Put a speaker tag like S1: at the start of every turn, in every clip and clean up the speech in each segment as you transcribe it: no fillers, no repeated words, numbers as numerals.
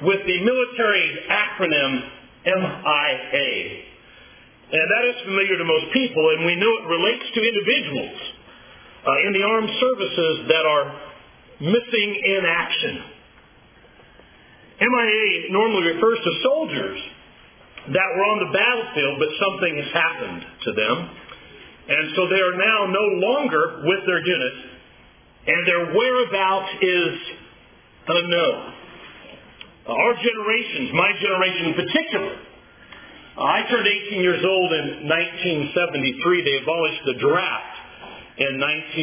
S1: with the military acronym MIA. And that is familiar to most people, and we know it relates to individuals in the armed services that are missing in action. MIA normally refers to soldiers that were on the battlefield, but something has happened to them. And so they are now no longer with their unit, and their whereabouts is unknown. Our generations, my generation in particular, I turned 18 years old in 1973. They abolished the draft in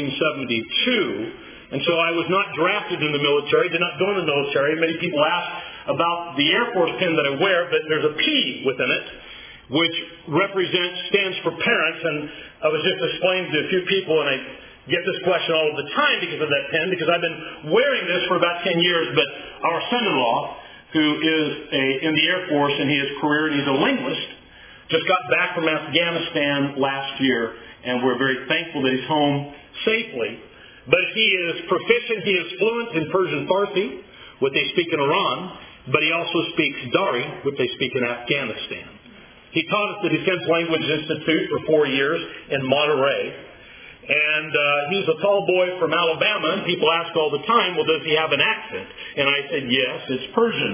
S1: 1972. And so I was not drafted in the military, did not go in the military. Many people ask about the Air Force pin that I wear, but there's a P within it, which stands for parents. And I was just explaining to a few people, and I get this question all of the time because of that pin, because I've been wearing this for about 10 years, but our son-in-law, who is in the Air Force, and he is career, and he's a linguist, just got back from Afghanistan last year, and we're very thankful that he's home safely. But he is proficient, he is fluent in Persian Farsi, what they speak in Iran, but he also speaks Dari, what they speak in Afghanistan. He taught at the Defense Language Institute for 4 years in Monterey. And he's a tall boy from Alabama, and people ask all the time, well, does he have an accent? And I said, yes, it's Persian.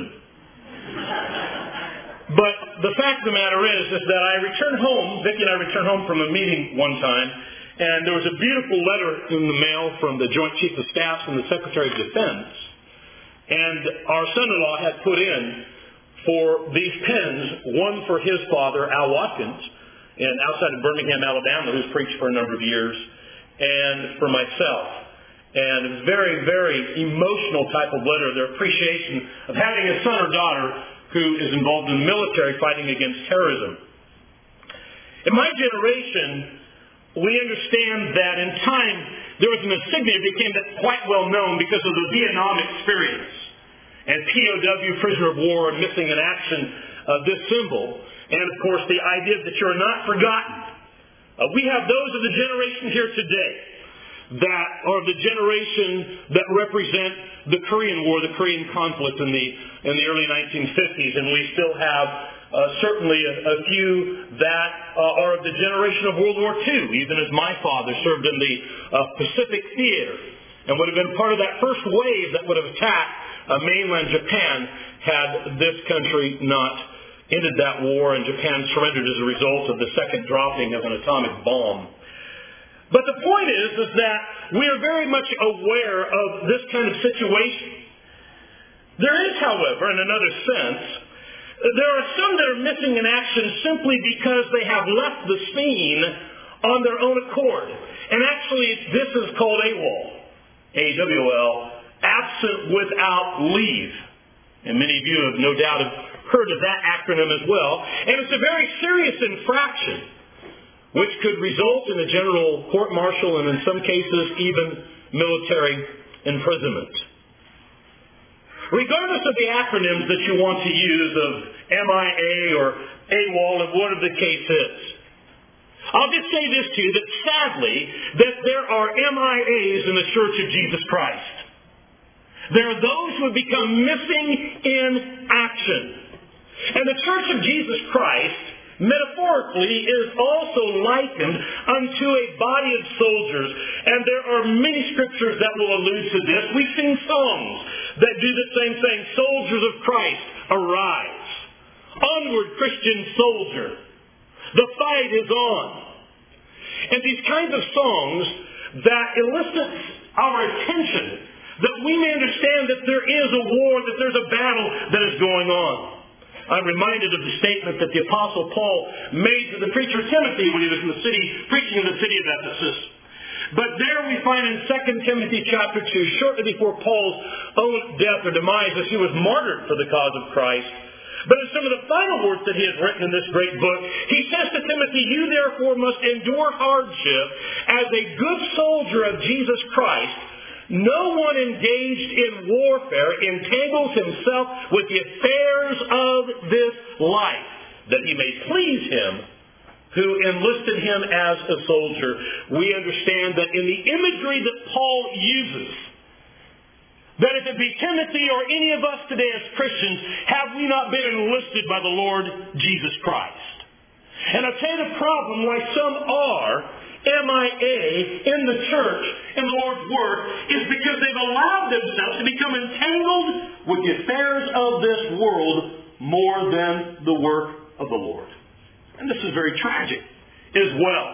S1: But the fact of the matter is that I returned home, Vicki and I returned home from a meeting one time, and there was a beautiful letter in the mail from the Joint Chief of Staff and the Secretary of Defense. And our son-in-law had put in for these pens, one for his father, Al Watkins, outside of Birmingham, Alabama, who's preached for a number of years, and for myself. And it was a very, very emotional type of letter, their appreciation of having a son or daughter who is involved in the military fighting against terrorism. In my generation, we understand that in time there was an insignia that became quite well known because of the Vietnam experience. And POW, prisoner of war, and missing in action of this symbol. And of course the idea that you're not forgotten. We have those of the generation here today that are the generation that represent the Korean War, the Korean conflict in the early 1950s. And we still have certainly a few that are of the generation of World War II, even as my father served in the Pacific Theater and would have been part of that first wave that would have attacked mainland Japan had this country not ended that war and Japan surrendered as a result of the second dropping of an atomic bomb. But the point is that we are very much aware of this kind of situation. There is, however, in another sense, there are some that are missing in action simply because they have left the scene on their own accord. And actually, this is called AWOL, A-W-O-L, absent without leave. And many of you have no doubt heard of that acronym as well. And it's a very serious infraction, which could result in a general court-martial and in some cases even military imprisonment. Regardless of the acronyms that you want to use of MIA or AWOL or whatever the case is, I'll just say this to you, that sadly, that there are MIAs in the Church of Jesus Christ. There are those who have become missing in action. And the Church of Jesus Christ, metaphorically, is also likened unto a body of soldiers. And there are many scriptures that will allude to this. We sing songs that do the same thing. Soldiers of Christ, arise. Onward, Christian soldier. The fight is on. And these kinds of songs that elicit our attention, that we may understand that there is a war, that there's a battle that is going on. I'm reminded of the statement that the Apostle Paul made to the preacher Timothy when he was in the city, preaching in the city of Ephesus. But there we find in 2 Timothy chapter 2, shortly before Paul's own death or demise, as he was martyred for the cause of Christ. But in some of the final words that he has written in this great book, he says to Timothy, you therefore must endure hardship as a good soldier of Jesus Christ. No one engaged in warfare entangles himself with the affairs of this life, that he may please him who enlisted him as a soldier. We understand that in the imagery that Paul uses that if it be Timothy or any of us today as Christians, have we not been enlisted by the Lord Jesus Christ? And I'll tell you the problem why some are MIA in the church, in the Lord's Word, is because they've allowed themselves to become entangled with the affairs of this world more than the work of the Lord. And this is very tragic as well.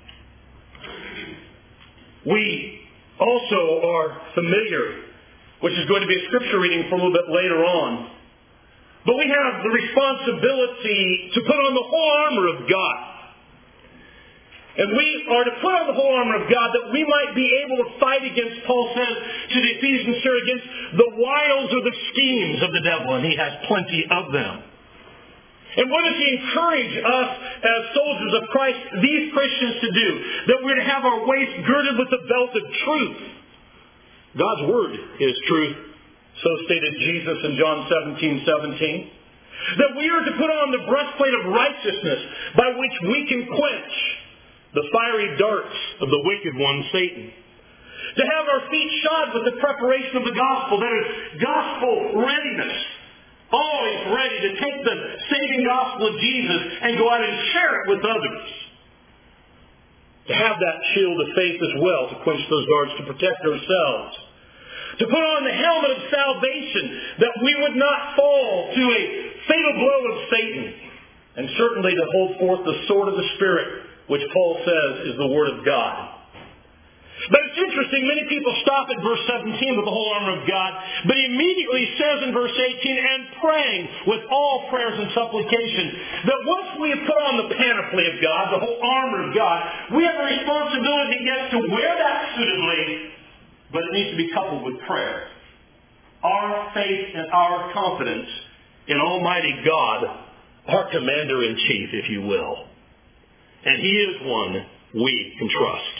S1: We also are familiar, which is going to be a scripture reading for a little bit later on. But we have the responsibility to put on the whole armor of God. And we are to put on the whole armor of God that we might be able to fight against, Paul says to the Ephesians here, against the wiles or the schemes of the devil, and he has plenty of them. And what does he encourage us as soldiers of Christ, these Christians, to do? That we're to have our waist girded with the belt of truth. God's Word is truth. So stated Jesus in John 17:17. That we are to put on the breastplate of righteousness by which we can quench the fiery darts of the wicked one, Satan. To have our feet shod with the preparation of the gospel, that is, gospel readiness. Always ready to take the saving gospel of Jesus and go out and share it with others. To have that shield of faith as well, to quench those darts, to protect ourselves. To put on the helmet of salvation, that we would not fall to a fatal blow of Satan. And certainly to hold forth the sword of the Spirit, which Paul says is the Word of God. But it's interesting, many people stop at verse 17 with the whole armor of God, but he immediately says in verse 18, and praying with all prayers and supplication, that once we have put on the panoply of God, the whole armor of God, we have a responsibility, yes, to wear that suitably, but it needs to be coupled with prayer. Our faith and our confidence in Almighty God, our commander-in-chief, if you will. And he is one we can trust.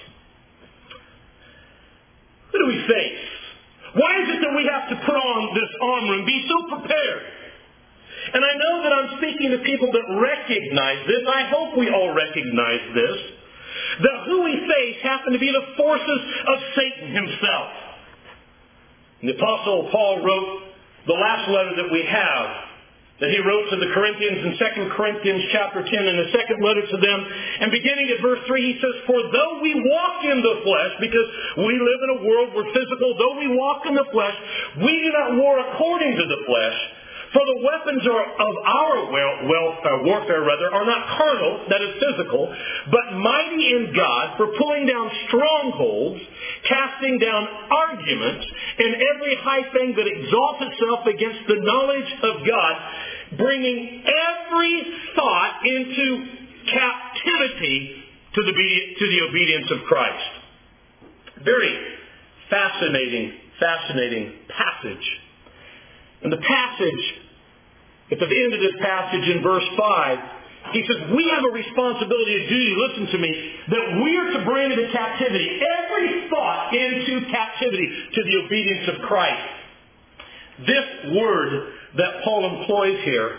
S1: What do we face? Why is it that we have to put on this armor and be so prepared? And I know that I'm speaking to people that recognize this. I hope we all recognize this. That who we face happen to be the forces of Satan himself. And the Apostle Paul wrote the last letter that we have, that he wrote to the Corinthians in 2 Corinthians chapter 10, in the second letter to them. And beginning at verse 3, he says, for though we walk in the flesh, because we live in a world where physical, though we walk in the flesh, we do not war according to the flesh. For the weapons of our warfare are not carnal, that is physical, but mighty in God for pulling down strongholds, casting down arguments, and every high thing that exalts itself against the knowledge of God, bringing every thought into captivity to the obedience of Christ. Very fascinating passage. And the passage, at the end of this passage in verse 5, he says, we have a responsibility, a duty, listen to me, that we are to bring into captivity every thought into captivity to the obedience of Christ. This word that Paul employs here,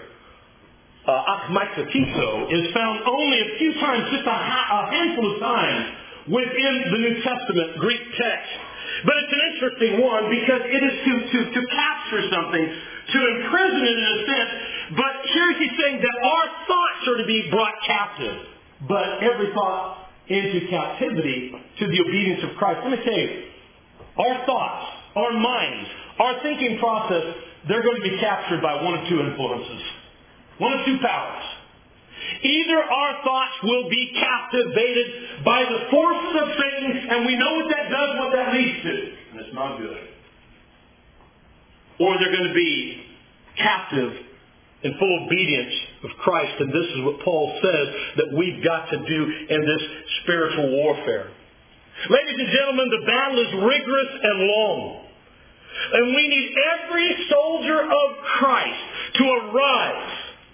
S1: akmaikatizo, is found only a few times, just a handful of times, within the New Testament Greek text. But it's an interesting one because it is to capture something, to imprison it in a sense. But here he's saying that our thoughts are to be brought captive. But every thought into captivity to the obedience of Christ. Let me tell you, our thoughts, our minds, our thinking process, they're going to be captured by one of two influences. One of two powers. Either our thoughts will be captivated by the forces of Satan, and we know what that does, what that leads to. And it's not good. Or they're going to be captive in full obedience of Christ. And this is what Paul says that we've got to do in this spiritual warfare. Ladies and gentlemen, the battle is rigorous and long. And we need every soldier of Christ to arise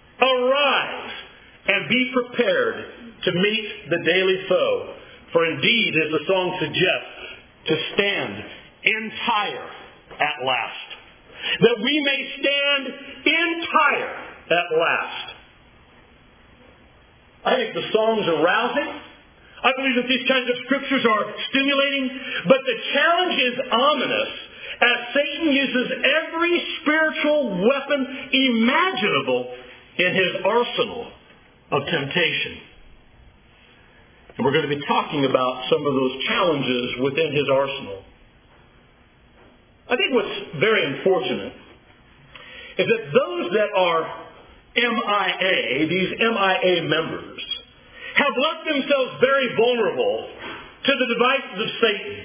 S1: and be prepared to meet the daily foe. For indeed, as the song suggests, to stand entire at last. That we may stand entire at last. I think the songs are rousing. I believe that these kinds of scriptures are stimulating. But the challenge is ominous as Satan uses every spiritual weapon imaginable in his arsenal of temptation. And we're going to be talking about some of those challenges within his arsenal. I think what's very unfortunate is that those that are MIA, these MIA members, have left themselves very vulnerable to the devices of Satan.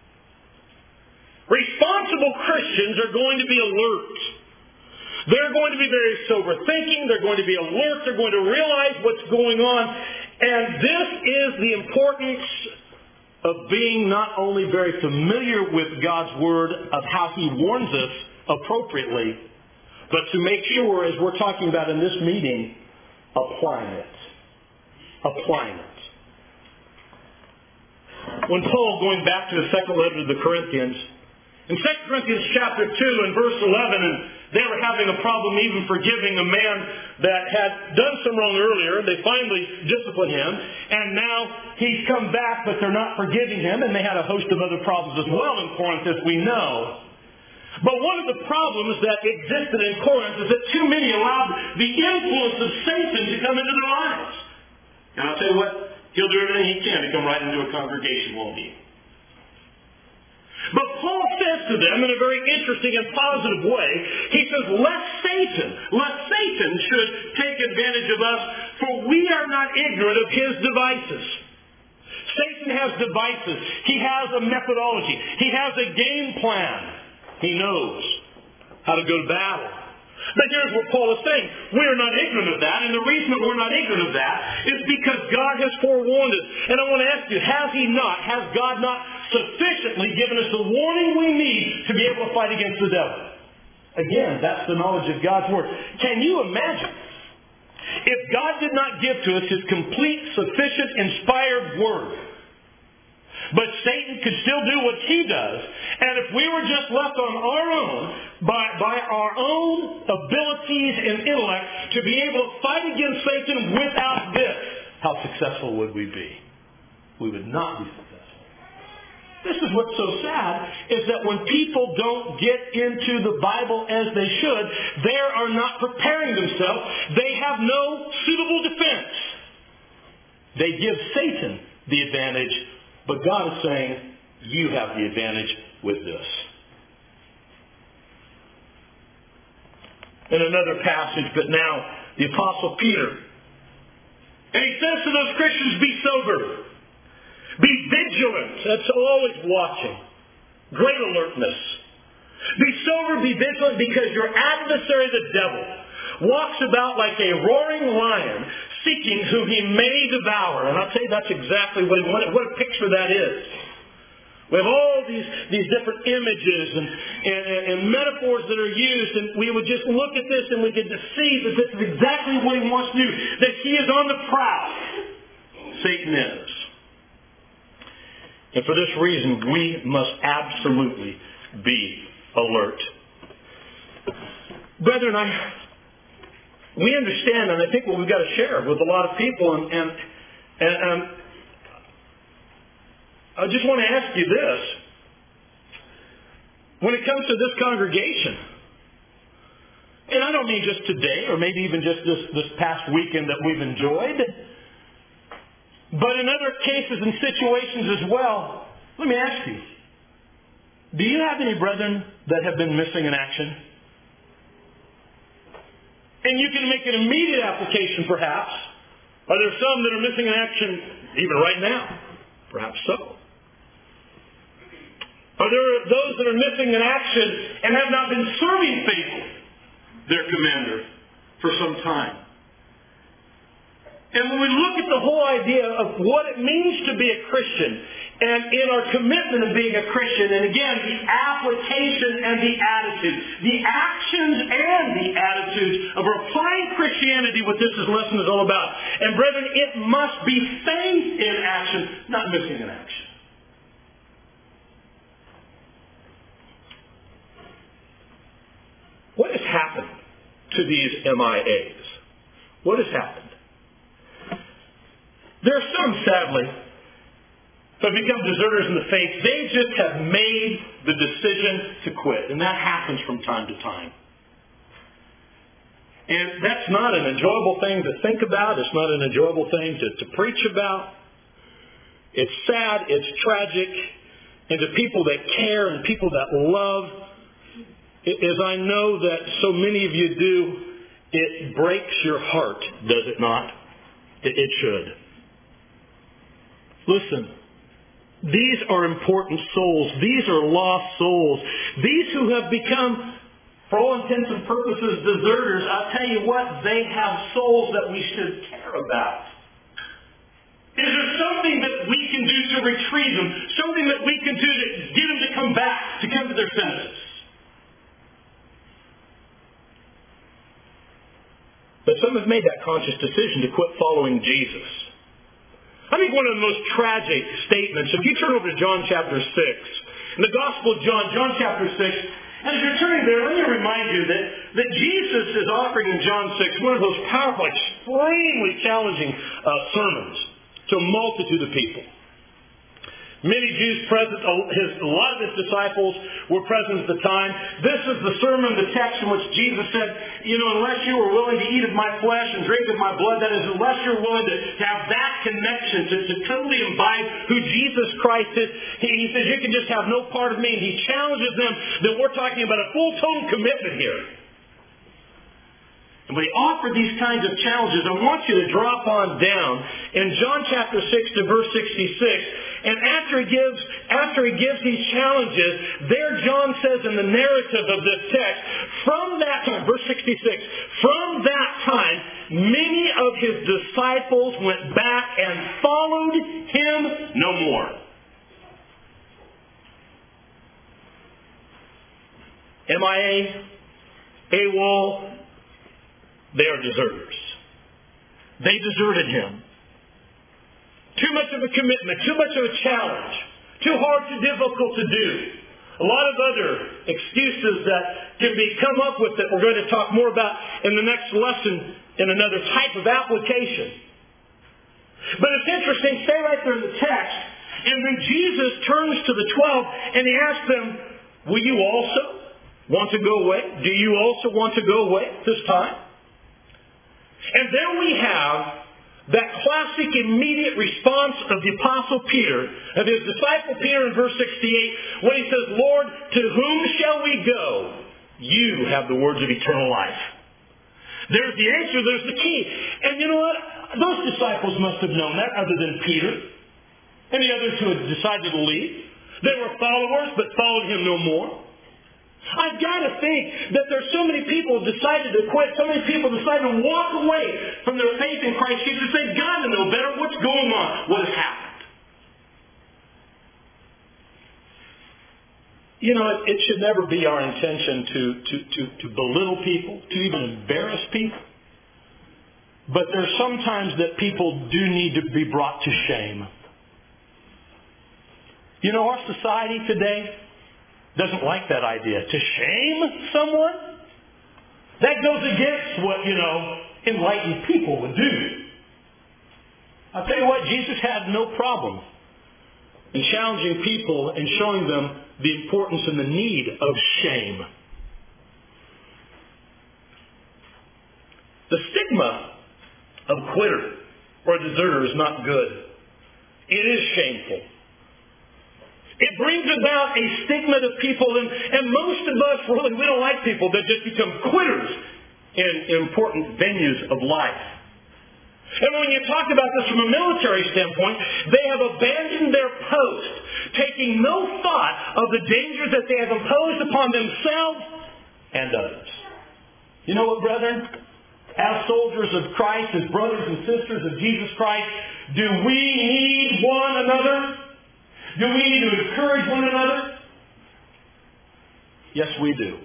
S1: Responsible Christians are going to be alert. They're going to be very sober thinking. They're going to be alert. They're going to realize what's going on. And this is the importance of being not only very familiar with God's Word, of how He warns us appropriately, but to make sure, as we're talking about in this meeting, applying it. Applying it. When Paul, going back to the second letter to the Corinthians, in 2 Corinthians chapter 2 and verse 11, and they were having a problem even forgiving a man that had done some wrong earlier. They finally disciplined him, and now he's come back, but they're not forgiving him, and they had a host of other problems as well in Corinth, as we know. But one of the problems that existed in Corinth is that too many allowed the influence of Satan to come into their lives. And I'll tell you what, he'll do everything he can to come right into a congregation, won't he? But Paul says to them in a very interesting and positive way, he says, lest Satan should take advantage of us, for we are not ignorant of his devices. Satan has devices. He has a methodology. He has a game plan. He knows how to go to battle. But here's what Paul is saying. We are not ignorant of that. And the reason that we're not ignorant of that is because God has forewarned us. And I want to ask you, has God not sufficiently given us the warning we need to be able to fight against the devil? Again, that's the knowledge of God's Word. Can you imagine if God did not give to us His complete, sufficient, inspired Word, but Satan could still do what he does, and if we were just left on our own, by our own abilities and intellect, to be able to fight against Satan without this, how successful would we be? We would not be successful. This is what's so sad, is that when people don't get into the Bible as they should, they are not preparing themselves. They have no suitable defense. They give Satan the advantage, but God is saying, you have the advantage with this. In another passage, but now the Apostle Peter, and he says to those Christians, be sober. Be vigilant. That's always watching. Great alertness. Be sober, be vigilant, because your adversary, the devil, walks about like a roaring lion, seeking whom he may devour. And I'll tell you, that's exactly what a picture that is. We have all these different images and metaphors that are used, and we would just look at this and we could just see that this is exactly what he wants to do, that he is on the prowl. Satan is. And for this reason, we must absolutely be alert. Brethren, we understand, and I think what we've got to share with a lot of people, and I just want to ask you this. When it comes to this congregation, and I don't mean just today, or maybe even just this past weekend that we've enjoyed, but in other cases and situations as well, let me ask you, do you have any brethren that have been missing in action? And you can make an immediate application, perhaps. Are there some that are missing in action even right now? Perhaps so. Are there those that are missing in action and have not been serving faithfully their commander for some time? And when we look at the whole idea of what it means to be a Christian, and in our commitment of being a Christian, and again, the application and the attitude, the actions and the attitudes of applying Christianity, what this lesson is all about. And brethren, it must be faith in action, not missing in action. What has happened to these MIAs? What has happened? There are some, sadly, who have become deserters in the faith, they just have made the decision to quit. And that happens from time to time. And that's not an enjoyable thing to think about. It's not an enjoyable thing to preach about. It's sad. It's tragic. And to people that care and people that love, as I know that so many of you do, it breaks your heart, does it not? It should. Listen, these are important souls. These are lost souls. These who have become, for all intents and purposes, deserters, I'll tell you what, they have souls that we should care about. Is there something that we can do to retrieve them? Something that we can do to get them to come back, to come to their senses? But some have made that conscious decision to quit following Jesus. I think one of the most tragic statements, if you turn over to John chapter 6, in the Gospel of John, John chapter 6, and as you're turning there, let me remind you that Jesus is offering in John 6 one of those powerful, extremely challenging sermons to a multitude of people. Many Jews present, a lot of his disciples were present at the time. This is the sermon, the text in which Jesus said, unless you are willing to eat of my flesh and drink of my blood, that is, unless you're willing to have that connection, to totally imbibe who Jesus Christ is, he says you can just have no part of me. And he challenges them that we're talking about a full total commitment here. And when he offered these kinds of challenges, I want you to drop on down in John chapter 6 to verse 66. And after he gives these challenges, there John says in the narrative of this text, from that time, verse 66, from that time, many of his disciples went back and followed him no more. MIA, AWOL, they are deserters. They deserted him. Too much of a commitment, too much of a challenge, too hard, too difficult to do. A lot of other excuses that can be come up with that we're going to talk more about in the next lesson in another type of application. But it's interesting, stay right there in the text, and then Jesus turns to the 12 and he asks them, will you also want to go away? Do you also want to go away this time? And then we have that classic immediate response of the Apostle Peter, of his disciple Peter in verse 68, when he says, Lord, to whom shall we go? You have the words of eternal life. There's the answer, there's the key. And you know what? Those disciples must have known that, other than Peter. And the others who had decided to leave. They were followers, but followed him no more. I've got to think that there's so many people who decided to quit, so many people decided to walk away from their faith in Christ Jesus. They've got to know better what's going on, what has happened. It should never be our intention to belittle people, to even embarrass people. But there's sometimes that people do need to be brought to shame. Our society today doesn't like that idea. To shame someone? That goes against what, enlightened people would do. I'll tell you what, Jesus had no problem in challenging people and showing them the importance and the need of shame. The stigma of quitter or deserter is not good. It is shameful. It brings about a stigma to people, and most of us, really, we don't like people that just become quitters in important venues of life. And when you talk about this from a military standpoint, they have abandoned their post, taking no thought of the dangers that they have imposed upon themselves and others. You know what, brethren? As soldiers of Christ, as brothers and sisters of Jesus Christ, do we need one another? Do we need to encourage one another? Yes, we do.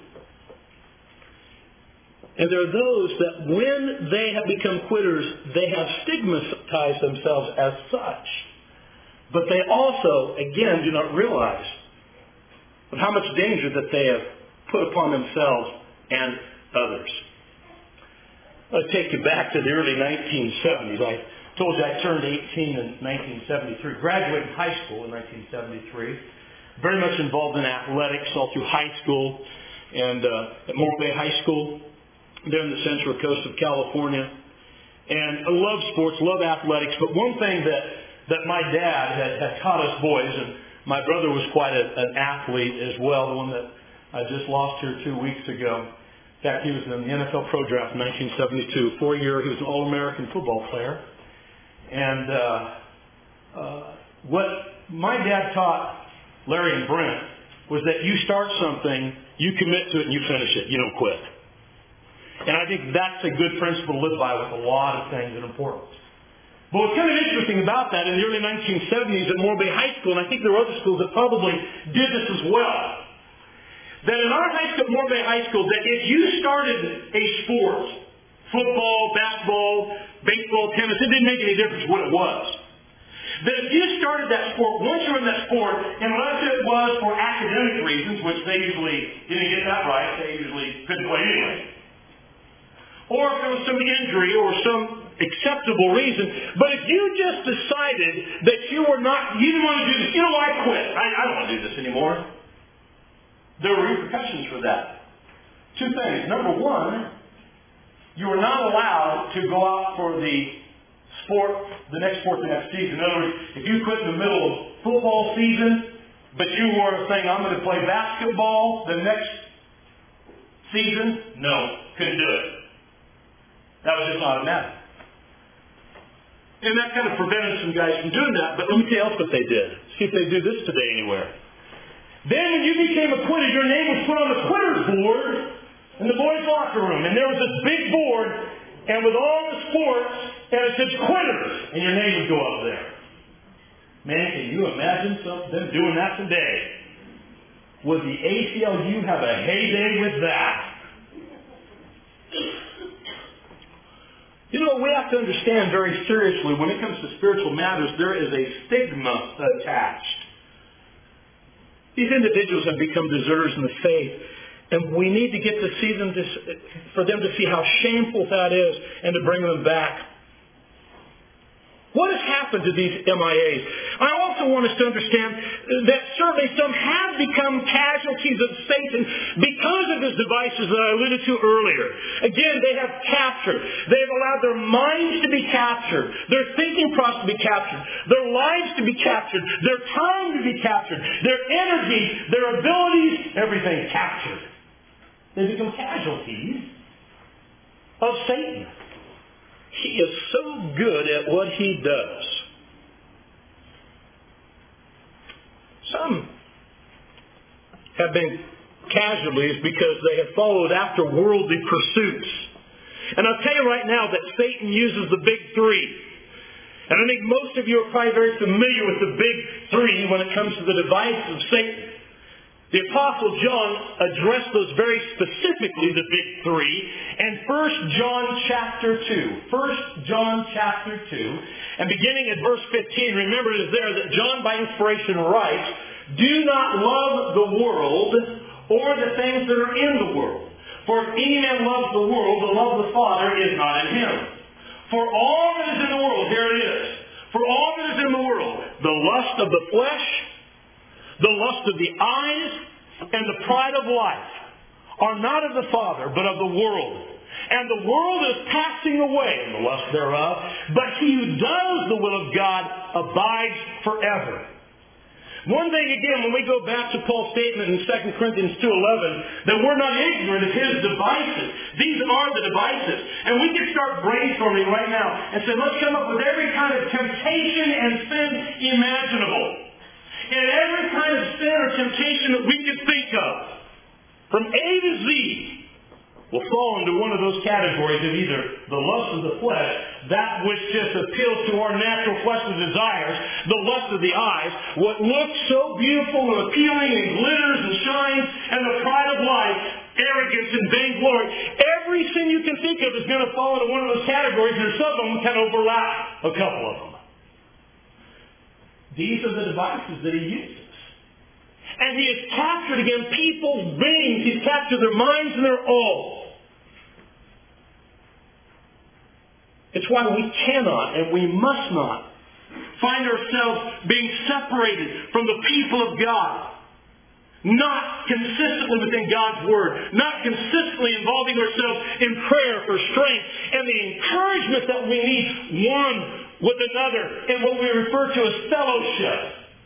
S1: And there are those that when they have become quitters, they have stigmatized themselves as such. But they also, again, do not realize of how much danger that they have put upon themselves and others. I'll take you back to the early 1970s. told you I turned 18 in 1973. Graduated high school in 1973. Very much involved in athletics all through high school and at Morro Bay High School there in the Central Coast of California. And I love sports, love athletics. But one thing that my dad had taught us boys, and my brother was quite an athlete as well, the one that I just lost here 2 weeks ago. In fact, he was in the NFL Pro Draft in 1972. 4-year, he was an All-American football player. And what my dad taught Larry and Brent was that you start something, you commit to it, and you finish it. You don't quit. And I think that's a good principle to live by with a lot of things and importance. But what's kind of interesting about that, in the early 1970s at Morro Bay High School, and I think there were other schools that probably did this as well, that in our high school, Morro Bay High School, that if you started a sport, football, basketball, baseball, tennis, it didn't make any difference what it was. That if you started that sport, once you're in that sport, unless it was for academic reasons, which they usually didn't get that right, they usually couldn't play anyway, or if there was some injury or some acceptable reason, but if you just decided that you didn't want to do this, I quit. I don't want to do this anymore. There were repercussions for that. 2 things. Number one, you were not allowed to go out for the next sport the next season. In other words, if you quit in the middle of football season, but you were saying, I'm going to play basketball the next season, no, couldn't do it. That was just automatic. And that kind of prevented some guys from doing that, but let me tell you else what they did. See if they do this today anywhere. Then when you became a quitter, your name was put on the quitter's board in the boys' locker room. And there was this big board, and with all the sports, and it says quitters, and your name would go up there. Man, can you imagine them doing that today? Would the ACLU have a heyday with that? We have to understand very seriously, when it comes to spiritual matters, there is a stigma attached. These individuals have become deserters in the faith, and we need to get to see them, for them to see how shameful that is, and to bring them back. What has happened to these MIAs? I also want us to understand that certainly some have become casualties of Satan because of his devices that I alluded to earlier. Again, they have captured. They have allowed their minds to be captured, their thinking process to be captured, their lives to be captured, their time to be captured, their energy, their abilities, everything captured. They become casualties of Satan. He is so good at what he does. Some have been casualties because they have followed after worldly pursuits. And I'll tell you right now that Satan uses the big 3. And I think most of you are probably very familiar with the big 3 when it comes to the devices of Satan. The Apostle John addressed those very specifically, the big 3, in 1 John chapter 2. 1 John chapter 2. And beginning at verse 15, remember it is there that John by inspiration writes, "Do not love the world or the things that are in the world. For if any man loves the world, the love of the Father is not in him. For all that is in the world," here it is, "for all that is in the world, the lust of the flesh, the lust of the eyes, and the pride of life are not of the Father, but of the world. And the world is passing away in the lust thereof, but he who does the will of God abides forever." One thing again, when we go back to Paul's statement in 2 Corinthians 2:11, that we're not ignorant of his devices. These are the devices. And we can start brainstorming right now and say, let's come up with every kind of temptation and sin imaginable. And every kind of sin or temptation that we could think of, from A to Z, will fall into one of those categories of either the lust of the flesh, that which just appeals to our natural fleshly desires, the lust of the eyes, what looks so beautiful and appealing and glitters and shines, and the pride of life, arrogance and vainglory. Every sin you can think of is going to fall into one of those categories, and some of them can overlap a couple of them. These are the devices that he uses. And he has captured, again, people's beings. He's captured their minds and their all. It's why we cannot and we must not find ourselves being separated from the people of God. Not consistently within God's Word. Not consistently involving ourselves in prayer for strength and the encouragement that we need one with another in what we refer to as fellowship.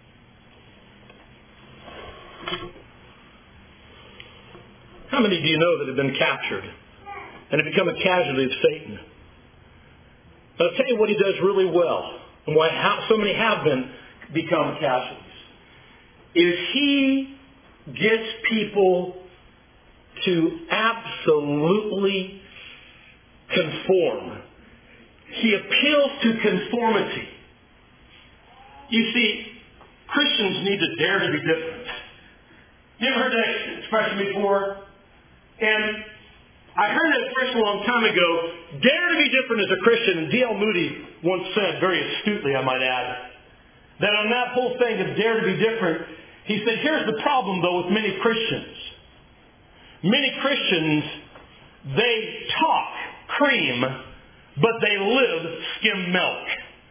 S1: How many do you know that have been captured and have become a casualty of Satan? But I'll tell you what he does really well, and why so many have become casualties, is he gets people to absolutely conform. He appeals to conformity. You see, Christians need to dare to be different. You ever heard that expression before? And I heard that expression a long time ago. Dare to be different as a Christian. And D.L. Moody once said, very astutely I might add, that on that whole thing of dare to be different, he said, here's the problem though with many Christians. Many Christians, they talk cream, but they live skim milk.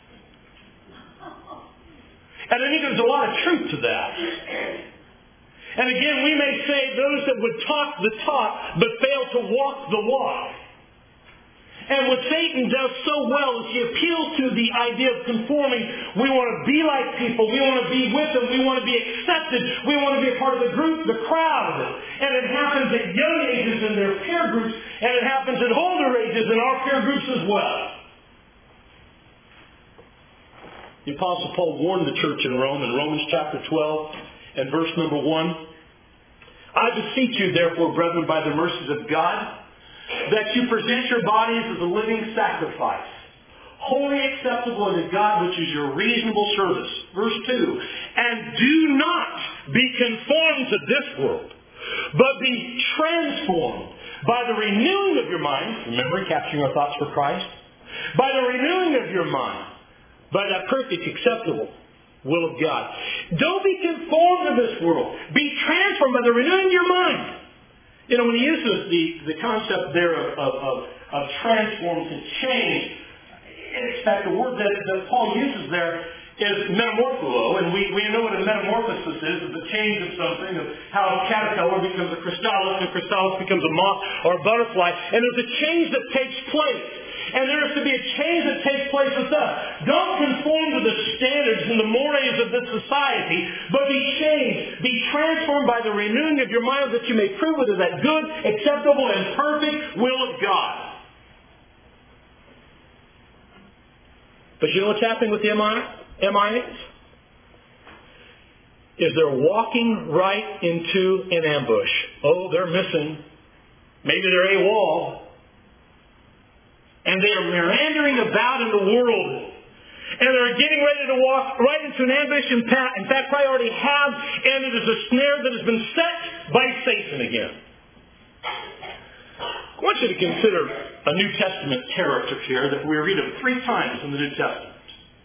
S1: And I think there's a lot of truth to that. And again, we may say those that would talk the talk, but fail to walk the walk. And what Satan does so well is he appeals to the idea of conforming. We want to be like people. We want to be with them. We want to be accepted. We want to be a part of the group, the crowd. And it happens at young ages in their peer groups, and it happens at older ages in our peer groups as well. The Apostle Paul warned the church in Rome in Romans chapter 12 and verse number 1. I beseech you, therefore, brethren, by the mercies of God, that you present your bodies as a living sacrifice, wholly acceptable unto God, which is your reasonable service. Verse 2. And do not be conformed to this world, but be transformed by the renewing of your mind. Remember, capturing our thoughts for Christ. By the renewing of your mind, by that perfect, acceptable will of God. Don't be conformed to this world. Be transformed by the renewing of your mind. You know, when he uses the concept there of transform to change, in fact, the word that Paul uses there is metamorpho, and we know what a metamorphosis is the change of something, of how a caterpillar becomes a chrysalis, and a chrysalis becomes a moth or a butterfly, and there's a change that takes place. And there is to be a change that takes place with us. Don't conform to the standards and the mores of this society, but be changed. Be transformed by the renewing of your mind that you may prove it is that good, acceptable, and perfect will of God. But you know what's happening with the MIAs? Is they're walking right into an ambush. Oh, they're missing. Maybe they're AWOL. And they are meandering about in the world. And they're getting ready to walk right into an ambush. In fact, probably already have. And it is a snare that has been set by Satan again. I want you to consider a New Testament character here that we read of 3 times in the New Testament.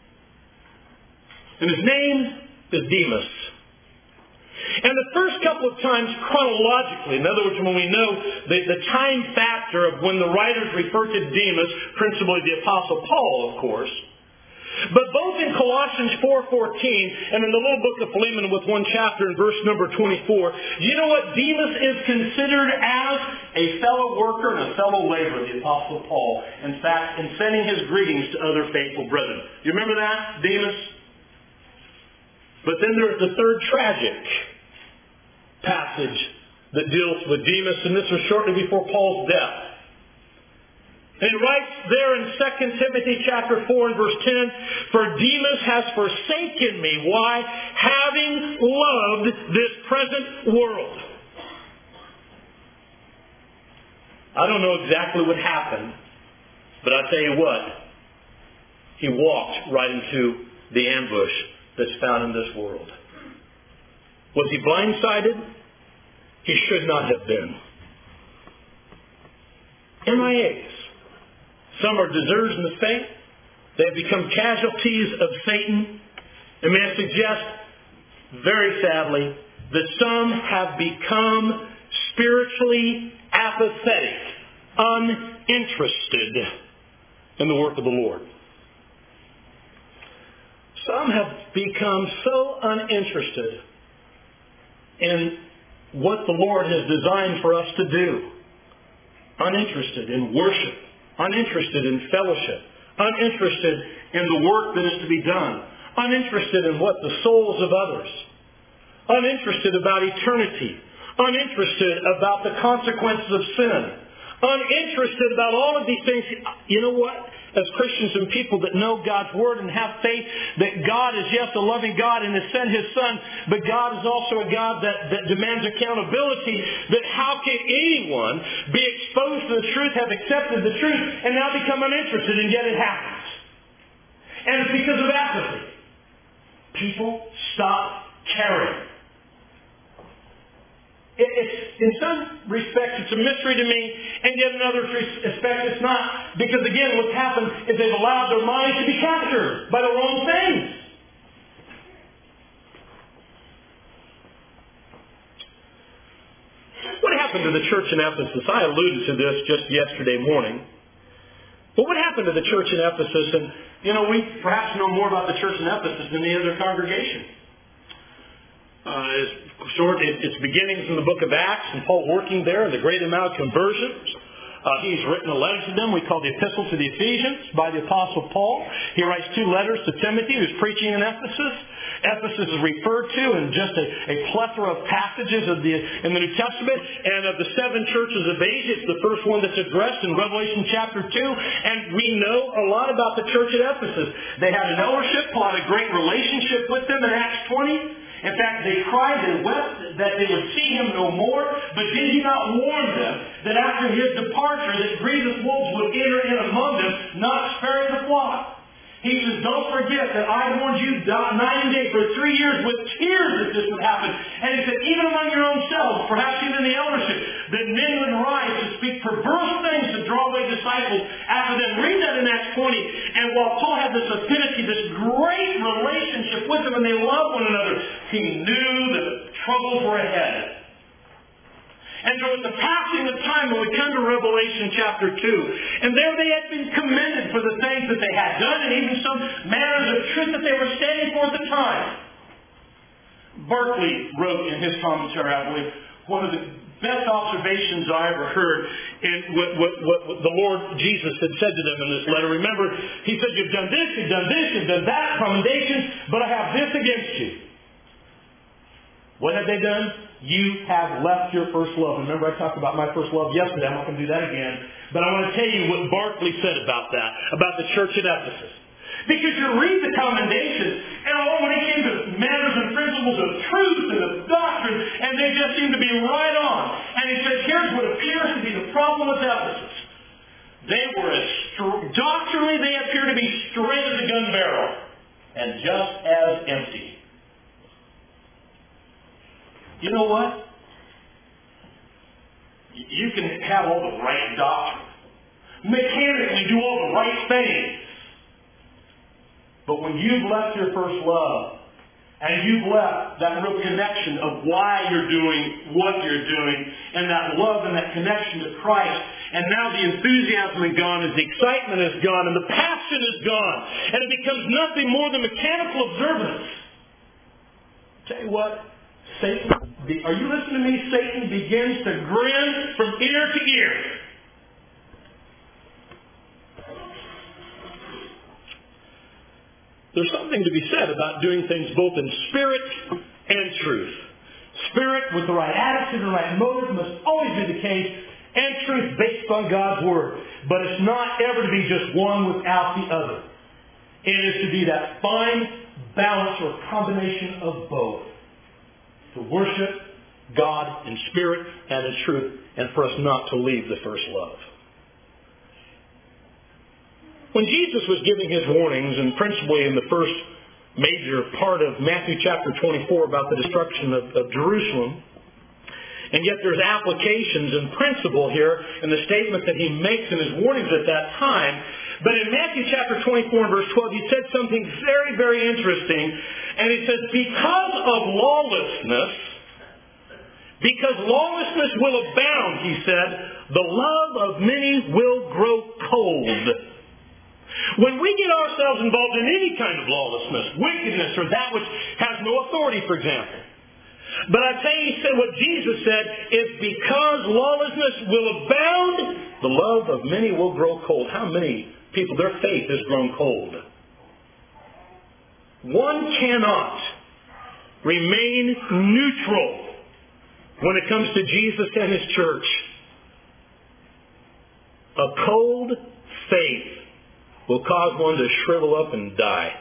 S1: And his name is Demas. And the first couple of times chronologically, in other words, when we know the time factor of when the writers refer to Demas, principally the Apostle Paul, of course, but both in Colossians 4:14 and in the little book of Philemon with 1 chapter in verse number 24, do you know what Demas is considered as? A fellow worker and a fellow laborer, the Apostle Paul. In fact, in sending his greetings to other faithful brethren. Do you remember that, Demas? But then there's the third tragic passage that deals with Demas, and this was shortly before Paul's death. And he writes there in 2 Timothy chapter 4 and verse 10, for Demas has forsaken me. Why? Having loved this present world. I don't know exactly what happened, but I'll tell you what. He walked right into the ambush that's found in this world. Was he blindsided? He should not have been. MIAs. Some are deserters in the faith. They have become casualties of Satan. And may I suggest, very sadly, that some have become spiritually apathetic, uninterested, in the work of the Lord. Some have become so uninterested in what the Lord has designed for us to do. Uninterested in worship. Uninterested in fellowship. Uninterested in the work that is to be done. Uninterested in what the souls of others. Uninterested about eternity. Uninterested about the consequences of sin. Uninterested about all of these things. You know what? As Christians and people that know God's Word and have faith that God is, yes, a loving God and has sent His Son, but God is also a God that demands accountability, that how can anyone be exposed to the truth, have accepted the truth, and now become uninterested, and yet it happens. And it's because of apathy. People stop caring. In some respects, it's a mystery to me, and yet in other respects, it's not. Because again, what's happened is they've allowed their minds to be captured by the wrong things. What happened to the church in Ephesus? I alluded to this just yesterday morning. But what happened to the church in Ephesus? And, we perhaps know more about the church in Ephesus than any other congregation. It's beginnings in the book of Acts and Paul working there and the great amount of conversions. He's written a letter to them we call the Epistle to the Ephesians by the Apostle Paul. He writes 2 letters to Timothy who's preaching in Ephesus. Ephesus is referred to in just a plethora of passages in the New Testament. And of the 7 churches of Asia, it's the first one that's addressed in Revelation chapter 2. And we know a lot about the church at Ephesus. They had an eldership, Paul had a great relationship with them in Acts 20. In fact, they cried and wept that they would see him no more. But did he not warn them that after his departure that grievous wolves would enter in among them, not sparing the flock? He says, don't forget that I warned you night and day for 3 years with tears that this would happen. And he said, even among your own selves, perhaps even the eldership, that men would rise to speak perverse things to draw away disciples after them. Read that in Acts 20. And while Paul had this affinity, this great relationship with them, and they loved one another, he knew that troubles were ahead. And so at the passing of time, when we come to Revelation chapter 2, and there they had been commended for the things that they had done, and even some manners of truth that they were standing for at the time. Barclay wrote in his commentary, I believe, one of the best observations I ever heard in what the Lord Jesus had said to them in this letter. Remember, he said, you've done this, you've done this, you've done that, commendations, but I have this against you. What have they done? You have left your first love. Remember, I talked about my first love yesterday. I'm not going to do that again. But I want to tell you what Barclay said about that, about the church at Ephesus. Because you read the commendations, and when it came to manners and principles of truth and of doctrine, and they just seem to be right on. And he says, here's what appears to be the problem with Ephesus. They were doctrinally, they appear to be straight as a gun barrel, and just as empty. You know what? You can have all the right doctrine. Mechanically do all the right things. But when you've left your first love, and you've left that real connection of why you're doing what you're doing, and that love and that connection to Christ, and now the enthusiasm is gone, and the excitement is gone, and the passion is gone, and it becomes nothing more than mechanical observance. Tell you what, Satan, are you listening to me? Satan begins to grin from ear to ear. There's something to be said about doing things both in spirit and truth. Spirit with the right attitude and the right motive must always be the case, and truth based on God's Word. But it's not ever to be just one without the other. It is to be that fine balance or combination of both. To worship God in spirit and in truth, and for us not to leave the first love. When Jesus was giving his warnings, and principally in the first major part of Matthew chapter 24 about the destruction of Jerusalem, and yet there's applications and principle here in the statement that he makes in his warnings at that time. But in Matthew chapter 24 and verse 12, he said something very, very interesting. And he says, because lawlessness will abound, he said, the love of many will grow cold. ourselves involved in any kind of lawlessness, wickedness, or that which has no authority, for example. But I tell you, what Jesus said is because lawlessness will abound, the love of many will grow cold. How many people, their faith has grown cold? One cannot remain neutral when it comes to Jesus and His church. A cold faith will cause one to shrivel up and die.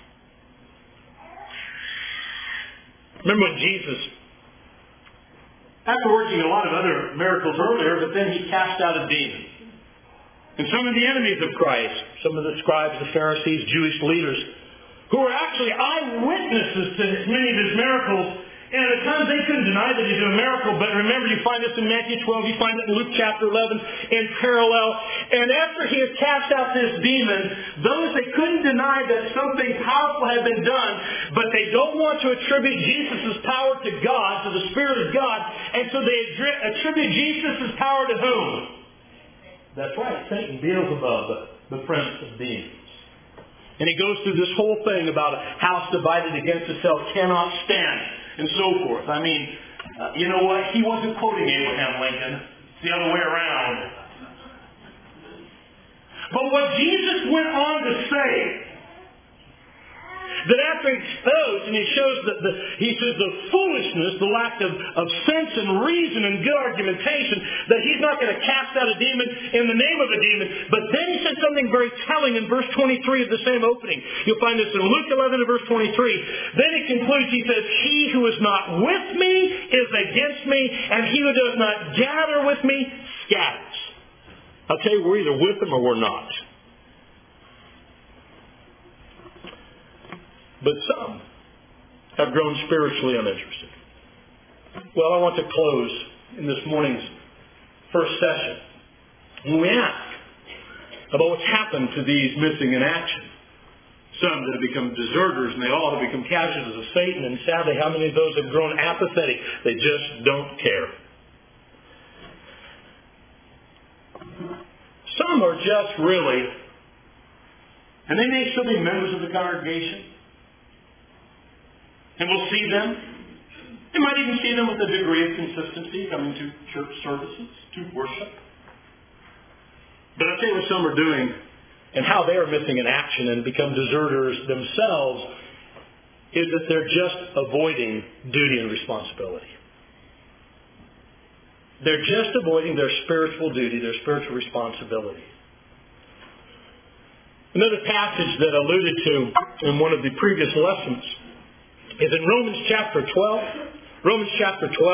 S1: Remember when Jesus, after working a lot of other miracles earlier, but then He cast out a demon. And some of the enemies of Christ, some of the scribes, the Pharisees, Jewish leaders, who were actually eyewitnesses to many of His miracles, and at times they couldn't deny that He did a miracle, but remember, you find this in Matthew 12, you find it in Luke chapter 11, in parallel. And after He has cast out this demon, those that couldn't deny that something powerful had been done, but they don't want to attribute Jesus' power to God, to the Spirit of God, and so they attribute Jesus' power to whom? That's right, Satan, Beelzebub, the prince of demons. And he goes through this whole thing about a house divided against itself cannot stand, and so forth. I mean, you know what? He wasn't quoting Abraham Lincoln. It's the other way around. But what Jesus went on to say, that after he exposed, and he shows that he says the foolishness, the lack of sense and reason and good argumentation, that He's not going to cast out a demon in the name of a demon. But then He said something very telling in verse 23 of the same opening. You'll find this in Luke 11 and verse 23. Then He concludes, He says, He who is not with me is against me, and he who does not gather with me scatters. I'll tell you, we're either with Him or we're not. But some have grown spiritually uninterested. Well, I want to close in this morning's first session when we ask about what's happened to these missing in action. Some that have become deserters, and they all have become casualties of Satan, and sadly, how many of those have grown apathetic? They just don't care. Some are just really, and they may still be members of the congregation, and we'll see them. You might even see them with a degree of consistency coming to church services, to worship. But I'll tell you what some are doing and how they are missing in action and become deserters themselves is that they're just avoiding duty and responsibility. They're just avoiding their spiritual duty, their spiritual responsibility. Another passage that I alluded to in one of the previous lessons is in Romans chapter 12. Romans chapter 12.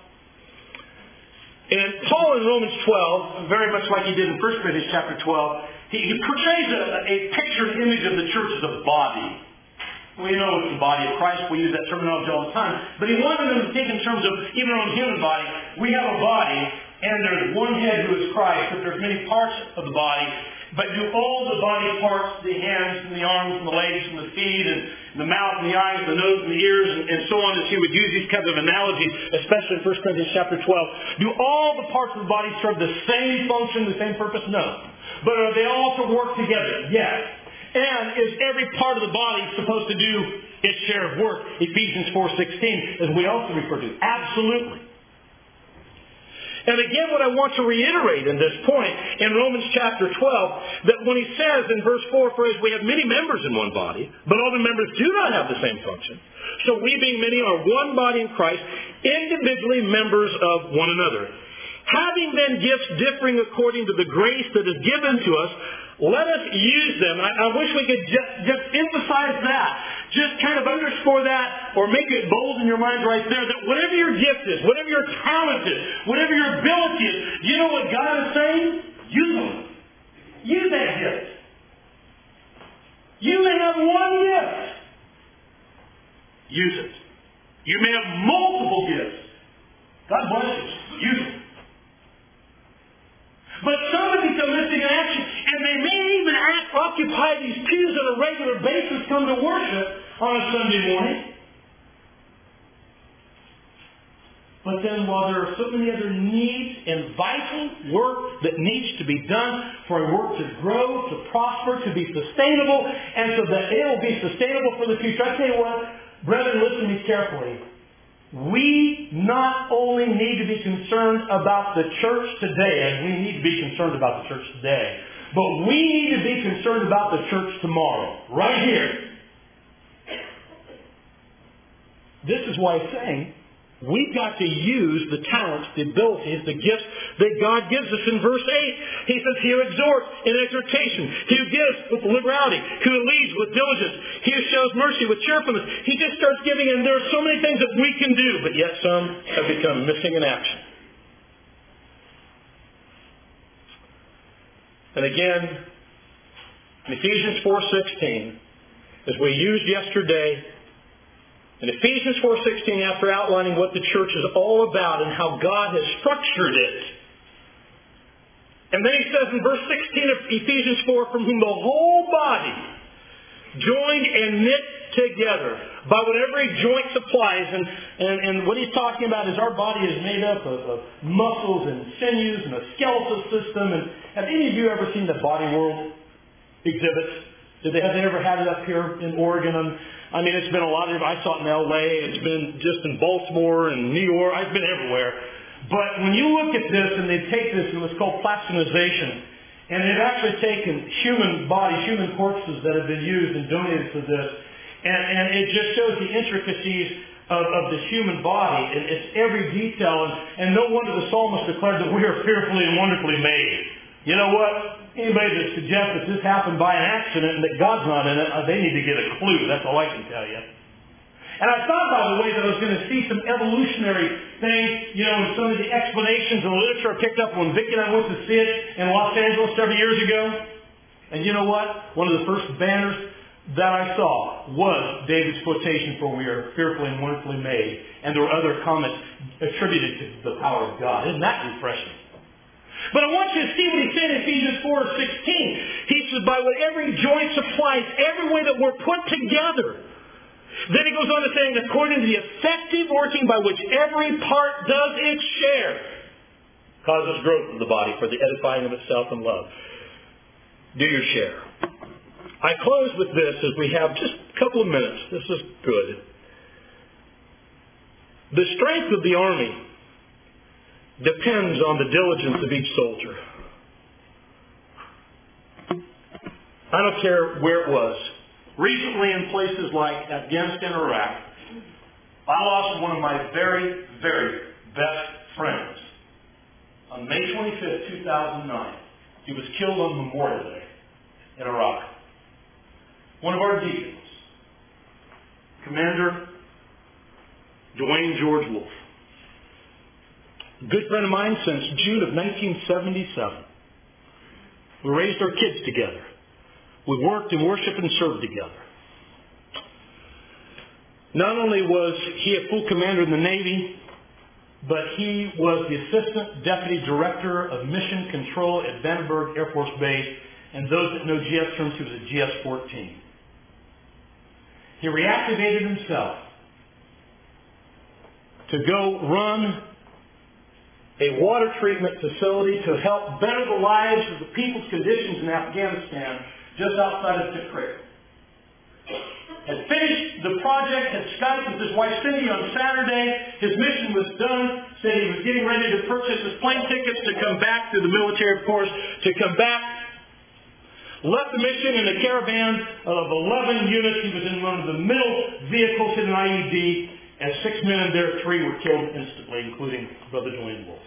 S1: And Paul in Romans 12, very much like he did in 1 Corinthians chapter 12, he portrays a pictured image of the church as a body. We know it's the body of Christ. We use that terminology all the time. But he wanted them to think in terms of even our own human body. We have a body, and there's one head who is Christ, but there's many parts of the body. But do all the body parts, the hands and the arms and the legs and the feet and the mouth and the eyes and the nose and the ears and so on, as he would use these kinds of analogies, especially in 1 Corinthians chapter 12, do all the parts of the body serve the same function, the same purpose? No. But are they all to work together? Yes. And is every part of the body supposed to do its share of work? Ephesians 4:16, as we also refer to. Absolutely. And again, what I want to reiterate in this point, in Romans chapter 12, that when he says in verse 4, for as we have many members in one body, but all the members do not have the same function, so we being many are one body in Christ, individually members of one another. Having then gifts differing according to the grace that is given to us, let us use them. I wish we could just emphasize that. Just kind of underscore that or make it bold in your mind right there that whatever your gift is, whatever your talent is, whatever your ability is, you know what God is saying? Use them. Use that gift. You may have one gift. Use it. You may have multiple gifts. God bless you. Use them. But some have become missing in action, and they may even occupy these pews on a regular basis, come to worship on a Sunday morning. But then while there are so many other needs and vital work that needs to be done for a work to grow, to prosper, to be sustainable, and so that it will be sustainable for the future, I tell you what, brethren, listen to me carefully. We not only need to be concerned about the church today, and we need to be concerned about the church today, but we need to be concerned about the church tomorrow, right here. This is why it's saying we've got to use the talents, the abilities, the gifts that God gives us. In verse 8, he says, he who exhorts in exhortation, he who gives with liberality, he who leads with diligence, he who shows mercy with cheerfulness. He just starts giving, and there are so many things that we can do, but yet some have become missing in action. And again, in Ephesians 4:16, as we used yesterday, in Ephesians 4:16, after outlining what the church is all about and how God has structured it, and then he says in verse 16 of Ephesians 4, from whom the whole body, joined and knit together by what every joint supplies, and what he's talking about is our body is made up of muscles and sinews and a skeletal system. And have any of you ever seen the Body World exhibits? Have they ever had it up here in Oregon? I mean, it's been a lot of, I saw it in L.A., it's been just in Baltimore and New York, I've been everywhere. But when you look at this, and they take this, and it's called plastinization, and they've actually taken human bodies, human corpses that have been used and donated to this, and it just shows the intricacies of the human body, and it's every detail, and no wonder the psalmist declared that we are fearfully and wonderfully made. You know what? Anybody that suggests that this happened by an accident and that God's not in it, they need to get a clue. That's all I can tell you. And I thought, by the way, that I was going to see some evolutionary things, in some of the explanations and literature I picked up when Vicki and I went to see it in Los Angeles several years ago. And you know what? One of the first banners that I saw was David's quotation for we are fearfully and wonderfully made. And there were other comments attributed to the power of God. Isn't that refreshing? But I want you to see what he said in Ephesians 4:16. He says, by what every joint supplies, every way that we're put together. Then he goes on to saying, according to the effective working by which every part does its share, causes growth of the body for the edifying of itself in love. Do your share. I close with this as we have just a couple of minutes. This is good. The strength of the army depends on the diligence of each soldier. I don't care where it was. Recently in places like Afghanistan or Iraq, I lost one of my very, very best friends on May 25th, 2009. He was killed on Memorial Day in Iraq. One of our deacons, Commander Dwayne George Wolf. A good friend of mine since June of 1977. We raised our kids together. We worked and worshiped and served together. Not only was he a full commander in the Navy, but he was the Assistant Deputy Director of Mission Control at Vandenberg Air Force Base, and those that know GS terms, he was at GS-14. He reactivated himself to go run a water treatment facility to help better the lives of the people's conditions in Afghanistan just outside of Tikrit. Had finished the project, had Skyped with his wife Cindy on Saturday. His mission was done. Said he was getting ready to purchase his plane tickets to come back to the military, of course, to come back. Left the mission in a caravan of 11 units. He was in one of the middle vehicles in an IED, and 6 men in there, 3 were killed instantly, including Brother Dwayne Wolf.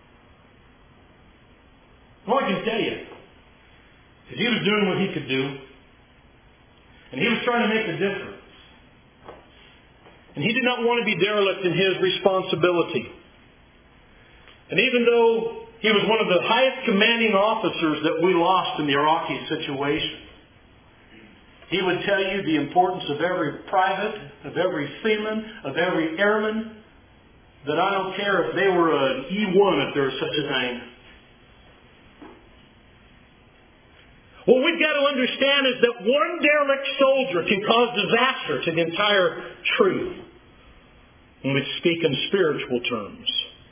S1: All I can tell you is he was doing what he could do, and he was trying to make a difference. And he did not want to be derelict in his responsibility. And even though he was one of the highest commanding officers that we lost in the Iraqi situation, he would tell you the importance of every private, of every seaman, of every airman, that I don't care if they were an E1, if there was such a thing. What we've got to understand is that one derelict soldier can cause disaster to the entire troop. when we speak in spiritual terms.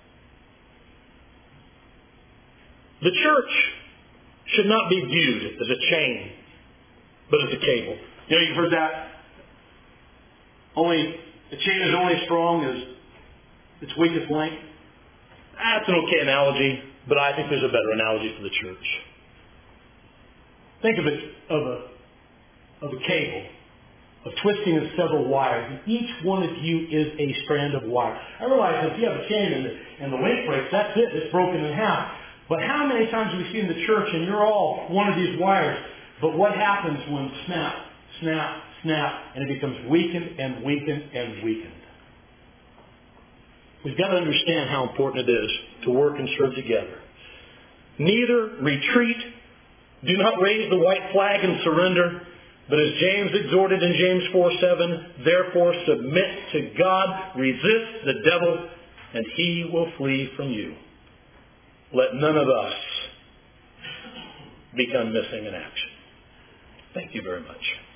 S1: The church should not be viewed as a chain, but as a cable. You know, you've heard that. The chain is only as strong as its weakest link. That's an okay analogy, but I think there's a better analogy for the church. Think of it of a cable, of twisting of several wires, and each one of you is a strand of wire. I realize that if you have a chain and the link breaks, that's it. It's broken in half. But how many times have we seen the church and you're all one of these wires? But what happens when snap, snap, snap, and it becomes weakened and weakened and weakened? We've got to understand how important it is to work and serve together. Neither retreat, do not raise the white flag and surrender, but as James exhorted in James 4:7, therefore submit to God, resist the devil, and he will flee from you. Let none of us become missing in action. Thank you very much.